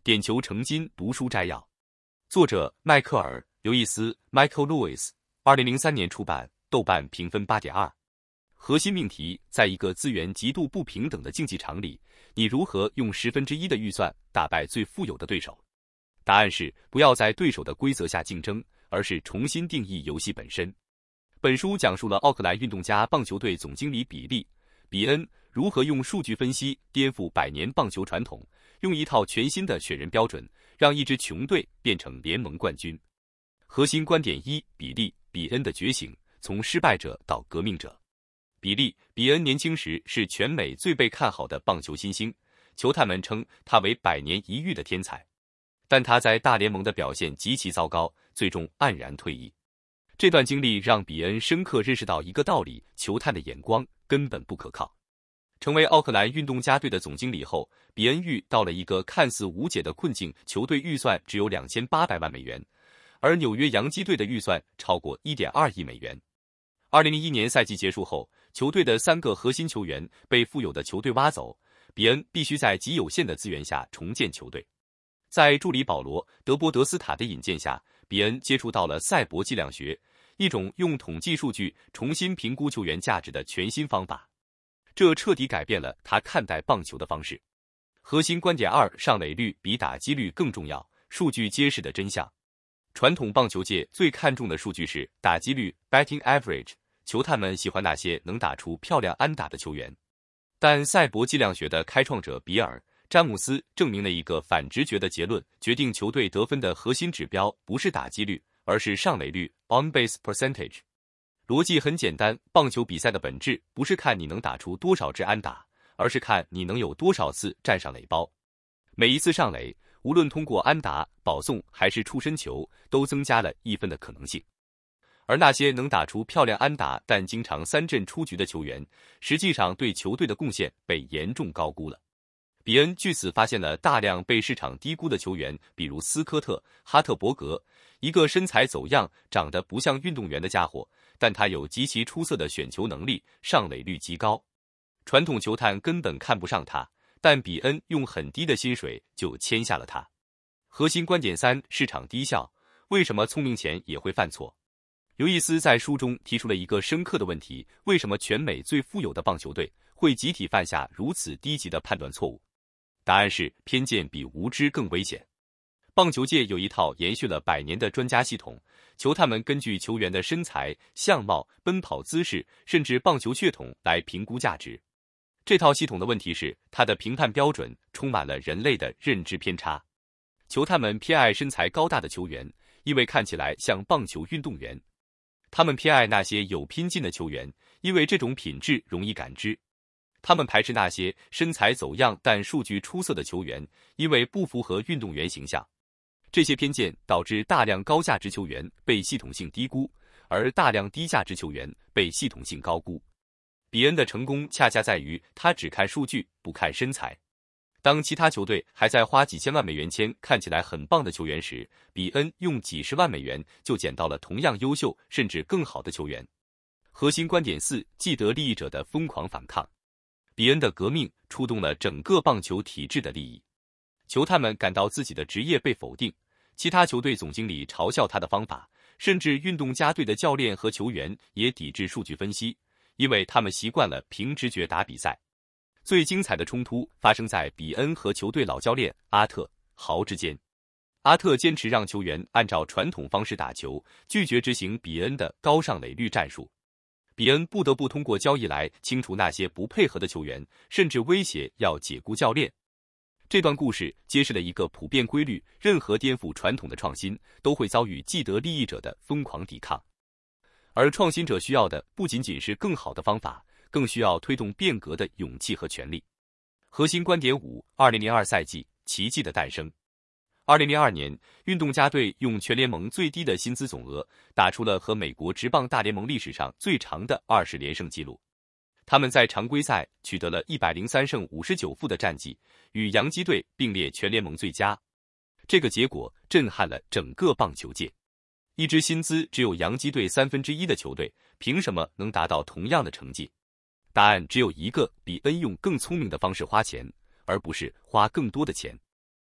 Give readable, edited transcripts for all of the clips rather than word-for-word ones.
点球成金读书摘要，作者迈克尔·刘易斯 （Michael Lewis）， 2003年出版，豆瓣评分8.2。核心命题：在一个资源极度不平等的竞技场里，你如何用1/10的预算打败最富有的对手？答案是：不要在对手的规则下竞争，而是重新定义游戏本身。本书讲述了奥克兰运动家棒球队总经理比恩如何用数据分析颠覆100年棒球传统，用一套全新的选人标准，让一支穷队变成联盟冠军。核心观点1：比恩的觉醒，从失败者到革命者。比恩年轻时是全美最被看好的棒球新星，球探们称他为100年一遇的天才。但他在大联盟的表现极其糟糕，最终黯然退役。这段经历让比恩深刻认识到一个道理：球探的眼光根本不可靠。成为奥克兰运动家队的总经理后，比恩遇到了一个看似无解的困境，球队预算只有2800万美元，而纽约洋基队的预算超过1.2亿美元。2001年赛季结束后，球队的3个核心球员被富有的球队挖走，比恩必须在极有限的资源下重建球队。在助理保罗·德波德斯塔的引荐下，比恩接触到了赛博计量学，一种用统计数据重新评估球员价值的全新方法。这彻底改变了他看待棒球的方式。核心观点2：上垒率比打击率更重要，数据揭示的真相。传统棒球界最看重的数据是打击率 （batting average）， 球探们喜欢那些能打出漂亮安打的球员。但赛博计量学的开创者比尔·詹姆斯证明了一个反直觉的结论：决定球队得分的核心指标不是打击率，而是上垒率 （on-base percentage）。逻辑很简单，棒球比赛的本质不是看你能打出多少支安打，而是看你能有多少次站上垒包。每一次上垒，无论通过安打、保送还是触身球，都增加了1分的可能性。而那些能打出漂亮安打但经常3振出局的球员，实际上对球队的贡献被严重高估了。比恩据此发现了大量被市场低估的球员，比如斯科特·哈特伯格，一个身材走样、长得不像运动员的家伙，但他有极其出色的选球能力，上垒率极高。传统球探根本看不上他，但比恩用很低的薪水就签下了他。核心观点3：市场低效，为什么聪明钱也会犯错？刘易斯在书中提出了一个深刻的问题：为什么全美最富有的棒球队会集体犯下如此低级的判断错误？答案是偏见比无知更危险。棒球界有一套延续了100年的专家系统，球探们根据球员的身材、相貌、奔跑姿势，甚至棒球血统来评估价值。这套系统的问题是，它的评判标准充满了人类的认知偏差。球探们偏爱身材高大的球员，因为看起来像棒球运动员；他们偏爱那些有拼劲的球员，因为这种品质容易感知。他们排斥那些身材走样但数据出色的球员，因为不符合运动员形象。这些偏见导致大量高价值球员被系统性低估，而大量低价值球员被系统性高估。比恩的成功恰恰在于他只看数据，不看身材。当其他球队还在花几千万美元签看起来很棒的球员时，比恩用几十万美元就捡到了同样优秀甚至更好的球员。核心观点4：既得利益者的疯狂反抗。比恩的革命触动了整个棒球体制的利益。球探们感到自己的职业被否定，其他球队总经理嘲笑他的方法，甚至运动家队的教练和球员也抵制数据分析，因为他们习惯了凭直觉打比赛。最精彩的冲突发生在比恩和球队老教练阿特·豪之间。阿特坚持让球员按照传统方式打球，拒绝执行比恩的高上垒率战术。比恩不得不通过交易来清除那些不配合的球员，甚至威胁要解雇教练。这段故事揭示了一个普遍规律：任何颠覆传统的创新都会遭遇既得利益者的疯狂抵抗。而创新者需要的不仅仅是更好的方法，更需要推动变革的勇气和权力。核心观点5： 2002赛季，奇迹的诞生。2002年，运动家队用全联盟最低的薪资总额，打出了和美国职棒大联盟历史上最长的20连胜纪录。他们在常规赛取得了103胜59负的战绩，与洋基队并列全联盟最佳。这个结果震撼了整个棒球界。一支薪资只有洋基队1/3的球队，凭什么能达到同样的成绩？答案只有一个：比恩用更聪明的方式花钱，而不是花更多的钱。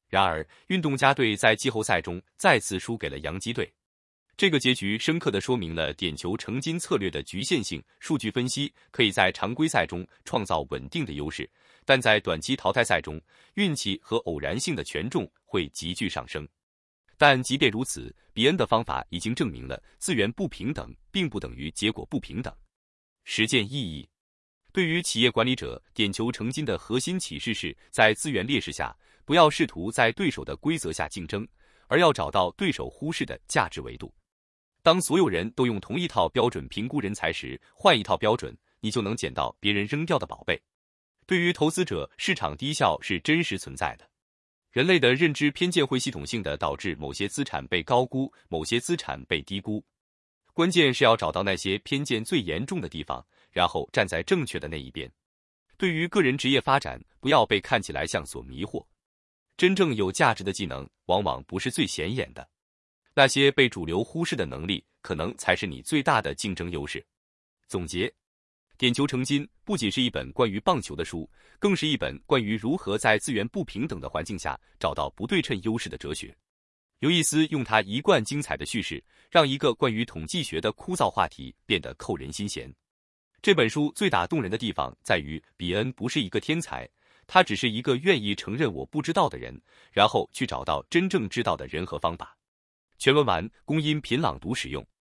然而，运动家队在季后赛中再次输给了洋基队。这个结局深刻地说明了点球成金策略的局限性。数据分析可以在常规赛中创造稳定的优势，但在短期淘汰赛中，运气和偶然性的权重会急剧上升。但即便如此，比恩的方法已经证明了资源不平等并不等于结果不平等。实践意义：对于企业管理者，点球成金的核心启示是在资源劣势下，不要试图在对手的规则下竞争，而要找到对手忽视的价值维度。当所有人都用同一套标准评估人才时，换一套标准，你就能捡到别人扔掉的宝贝。对于投资者，市场低效是真实存在的。人类的认知偏见会系统性的导致某些资产被高估，某些资产被低估。关键是要找到那些偏见最严重的地方，然后站在正确的那一边。对于个人职业发展，不要被看起来像所迷惑。真正有价值的技能，往往不是最显眼的。那些被主流忽视的能力，可能才是你最大的竞争优势。总结：点球成金不仅是一本关于棒球的书，更是一本关于如何在资源不平等的环境下找到不对称优势的哲学。刘易斯用他一贯精彩的叙事，让一个关于统计学的枯燥话题变得扣人心弦。这本书最打动人的地方在于，比恩不是一个天才，他只是一个愿意承认我不知道的人，然后去找到真正知道的人和方法。全文完，供音频朗读使用。